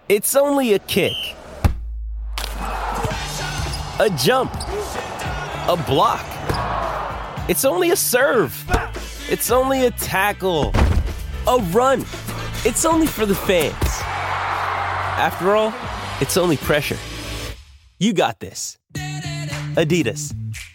It's only a kick, a jump, a block. It's only a serve. It's only a tackle, a run. It's only for the fans. After all, it's only pressure. You got this. Adidas.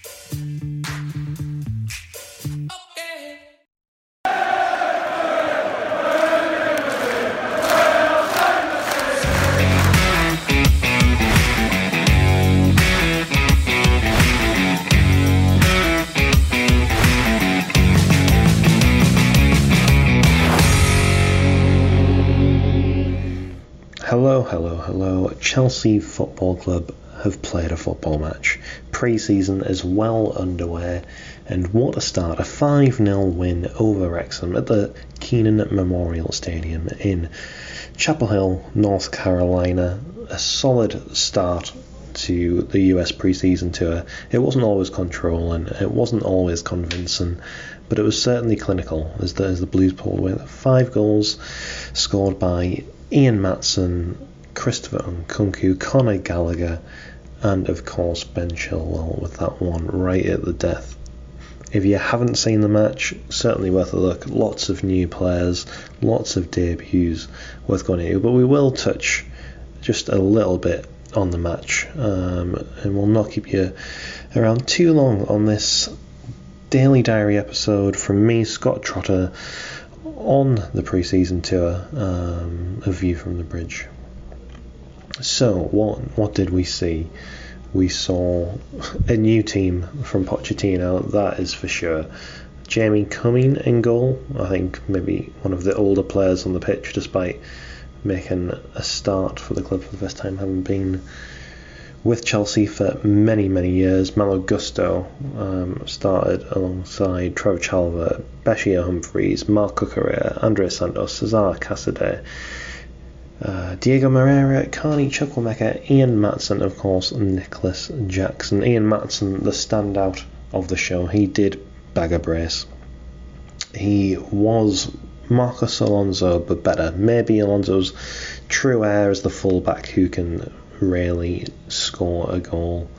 Hello. Chelsea Football Club have played a football match. Pre-season is well underway, and what a start. A 5-0 win over Wrexham at the Keenan Memorial Stadium in Chapel Hill, North Carolina. A solid start to the US pre-season tour. It wasn't always controlling, it wasn't always convincing, but it was certainly clinical as the Blues pulled away. 5 goals scored by Ian Maatsen, Christopher Nkunku, Conor Gallagher, and of course Ben Chilwell with that one right at the death. If you haven't seen the match, certainly worth a look. Lots of new players, lots of debuts worth going into, but we will touch just a little bit on the match, and we'll not keep you around too long on this Daily Diary episode from me, Scott Trotter, on the pre-season tour, A View from the Bridge. So what did we see? We saw a new team from Pochettino, that is for sure. Jamie Cumming in goal, I think maybe one of the older players on the pitch, despite making a start for the club for the first time, having been with Chelsea for many years. Malo Gusto started alongside Trevor Chalobah, Bashir Humphreys, Marc Cucurella, Andres Santos, Cesar Casadei, Diego Moreira, Carney Chukwuemeka, Ian Maatsen, of course, and Nicholas Jackson. Ian Maatsen, the standout of the show. He did bag a brace. He was Marcos Alonso, but better. Maybe Alonso's true heir as the fullback who can really score a goal.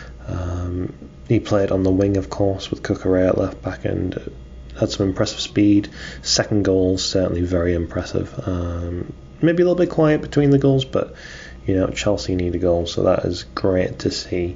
He played on the wing, of course, with Cucurella at left back and had some impressive speed. Second goal, certainly very impressive. Maybe a little bit quiet between the goals, but Chelsea need a goal, so that is great to see.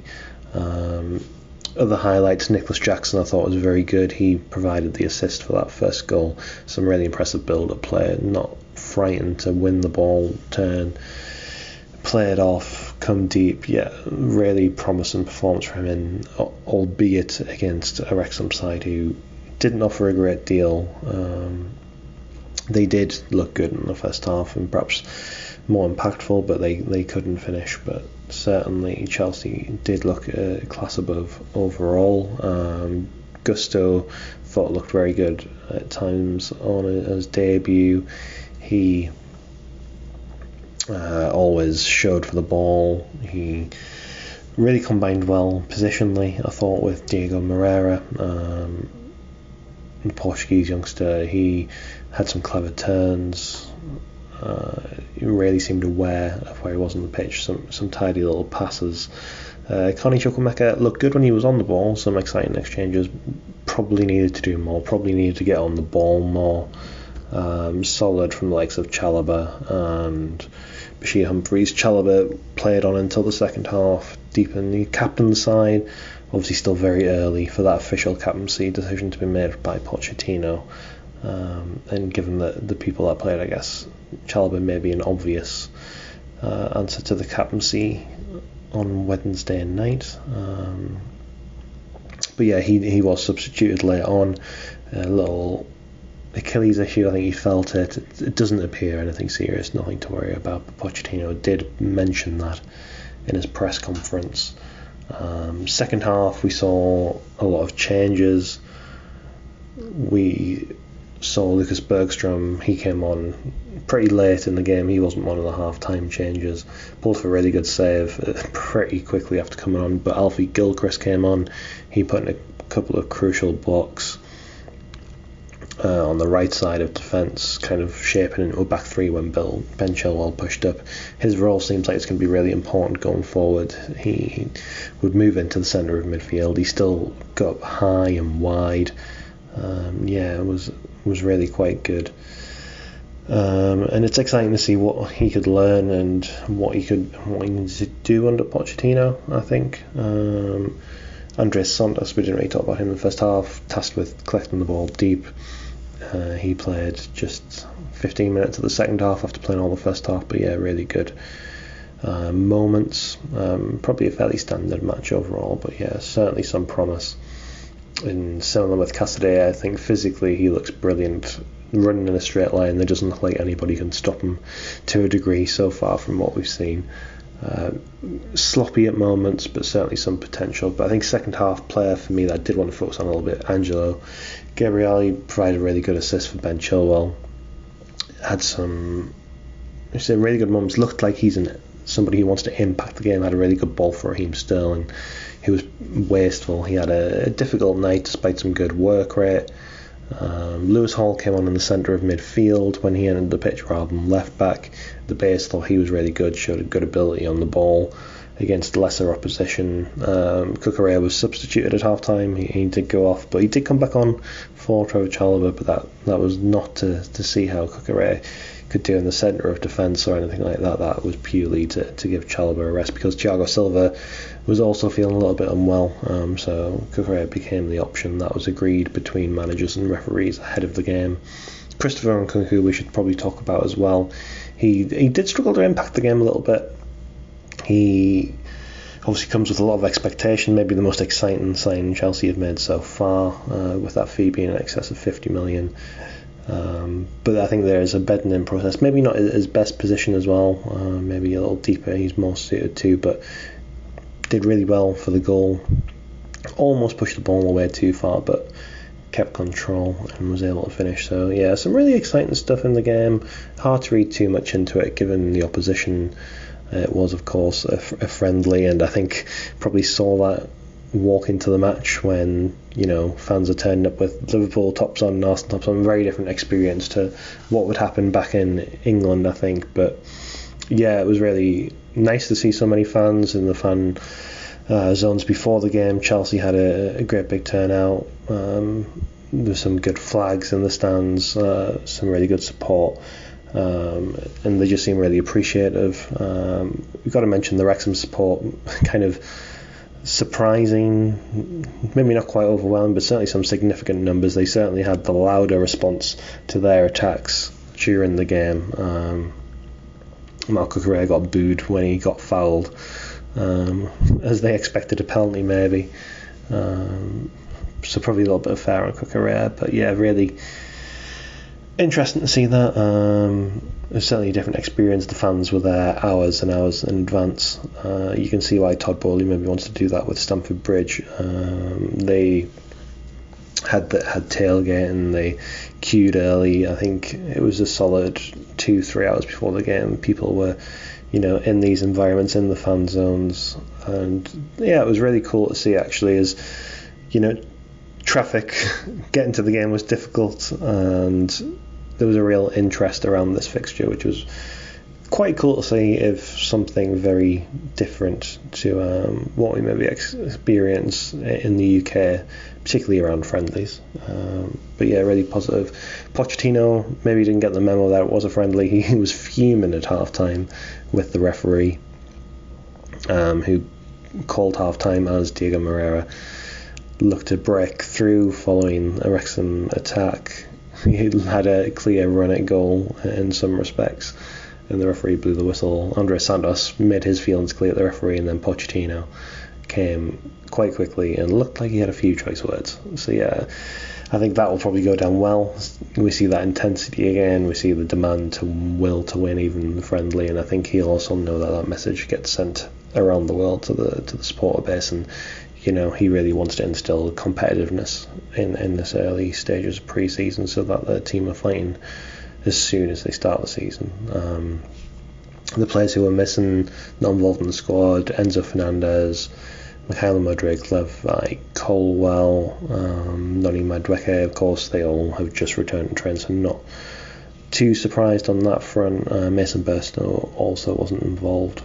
Other highlights, Nicholas Jackson I thought was very good. He provided the assist for that first goal. Some really impressive build-up play, not frightened to win the ball, turn, play it off, come deep. Yeah, really promising performance from him, albeit against a Wrexham side who didn't offer a great deal. They did look good in the first half and perhaps more impactful, but they couldn't finish. But certainly Chelsea did look a class above overall. Gusto thought looked very good at times on his debut. He always showed for the ball. He really combined well positionally, I thought, with Diego Moreira, the Portuguese youngster. He had some clever turns. He really seemed aware of where he was on the pitch. Some tidy little passes. Carney Chukwuemeka looked good when he was on the ball. Some exciting exchanges. Probably needed to do more. Probably needed to get on the ball more. Solid from the likes of Chalobah and Bashir Humphreys. Chalobah played on until the second half, deep in the captain's side. Obviously still very early for that official captaincy decision to be made by Pochettino. And given the people that played, I guess Chalobah may be an obvious answer to the captaincy on Wednesday night. But yeah, he was substituted later on. A little Achilles issue, I think he felt it. It doesn't appear anything serious, nothing to worry about. But Pochettino did mention that in his press conference. Second half, we saw a lot of changes. We saw Lucas Bergstrom. He came on pretty late in the game. He wasn't one of the half-time changes. Pulled for a really good save pretty quickly after coming on. But Alfie Gilchrist came on. He put in a couple of crucial blocks. on the right side of defence, kind of shaping into a back three when Ben Chilwell pushed up. His role seems like it's going to be really important going forward. He would move into the centre of midfield. He still got high and wide. It was really quite good. And it's exciting to see what he could learn and what he could do under Pochettino, I think. Andres Santos, we didn't really talk about him in the first half, tasked with collecting the ball deep. He played just 15 minutes of the second half after playing all the first half, but yeah, really good moments. Probably a fairly standard match overall, but yeah, certainly some promise. And similar with Casadei, I think physically he looks brilliant. Running in a straight line, there doesn't look like anybody can stop him to a degree so far from what we've seen. Sloppy at moments, but certainly some potential. But I think second half player for me that I did want to focus on a little bit, Angelo Gabrielli provided a really good assist for Ben Chilwell. Had some really good moments. Looked like he's somebody who wants to impact the game. Had a really good ball for Raheem Sterling. He was wasteful. He had a difficult night despite some good work rate. Lewis Hall came on in the centre of midfield when he entered the pitch rather than left back. The base thought he was really good, showed a good ability on the ball against lesser opposition. Cucurella was substituted at half time. He did go off, but he did come back on for Trevor Chalobah, but that was not to see how Cucurella could do in the centre of defence or anything like that. That was purely to give Chalobah a rest because Thiago Silva was also feeling a little bit unwell, so Cucurella became the option. That was agreed between managers and referees ahead of the game. Christopher Nkunku we should probably talk about as well. He did struggle to impact the game a little bit. He obviously comes with a lot of expectation, maybe the most exciting signing Chelsea have made so far, with that fee being in excess of 50 million. But I think there is a bedding in process, maybe not his best position as well, maybe a little deeper he's more suited to, but did really well for the goal. Almost pushed the ball away too far, but kept control and was able to finish. So yeah, some really exciting stuff in the game. Hard to read too much into it given the opposition. It was of course a friendly, and I think probably saw that walk into the match when fans are turning up with Liverpool tops on and Arsenal tops on. Very different experience to what would happen back in England, I think. But yeah, it was really nice to see so many fans in the fan zones before the game. Chelsea had a great big turnout. There's some good flags in the stands, some really good support, and they just seem really appreciative. We've got to mention the Wrexham support, kind of surprising, maybe not quite overwhelming, but certainly some significant numbers. They certainly had the louder response to their attacks during the game. Marc Cucurella got booed when he got fouled, as they expected a penalty maybe. So probably a little bit of fair on Cucurella, but yeah, really interesting to see that. It was certainly a different experience. The fans were there hours and hours in advance. You can see why Todd Bowley maybe wants to do that with Stamford Bridge. They had tailgate and they queued early. I think it was a solid 2-3 hours before the game. People were in these environments, in the fan zones, and yeah, it was really cool to see actually, as traffic getting to the game was difficult, and there was a real interest around this fixture, which was quite cool to see. If something very different to what we maybe experience in the UK, particularly around friendlies. But yeah, really positive. Pochettino maybe didn't get the memo that it was a friendly. He was fuming at half time with the referee, who called half time as Diego Moreira looked to break through following a Wrexham attack. He had a clear run at goal in some respects, and the referee blew the whistle. Andres Santos made his feelings clear to the referee, and then Pochettino came quite quickly and looked like he had a few choice words. So yeah, I think that will probably go down well. We see that intensity again. We see the demand to will to win, even the friendly, and I think he'll also know that message gets sent around the world to the supporter base, and he really wants to instill competitiveness in this early stages of pre-season, so that the team are fighting as soon as they start the season. The players who were missing, not involved in the squad: Enzo Fernandez, Mykhailo Mudryk, Levi Colwell, Noni Madueke, of course, they all have just returned to train, so not too surprised on that front. Mason Burstow also wasn't involved,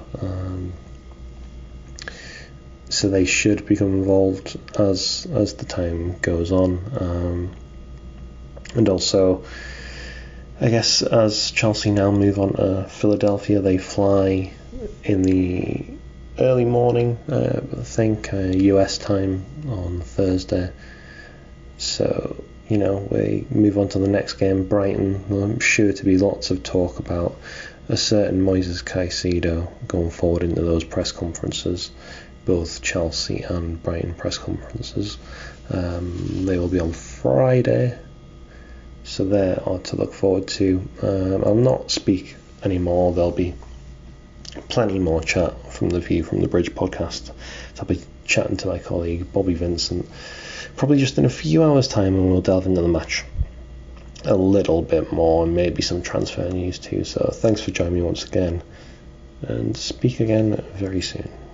so they should become involved as the time goes on. And also, I guess as Chelsea now move on to Philadelphia, they fly in the early morning, I think, US time on Thursday. So, we move on to the next game, Brighton. I'm sure to be lots of talk about a certain Moises Caicedo going forward into those press conferences, both Chelsea and Brighton press conferences. They will be on Friday, so there are to look forward to. I'll not speak anymore. There'll be plenty more chat from the View from the Bridge podcast. So I'll be chatting to my colleague Bobby Vincent probably just in a few hours' time, and we'll delve into the match a little bit more and maybe some transfer news too. So thanks for joining me once again, and speak again very soon.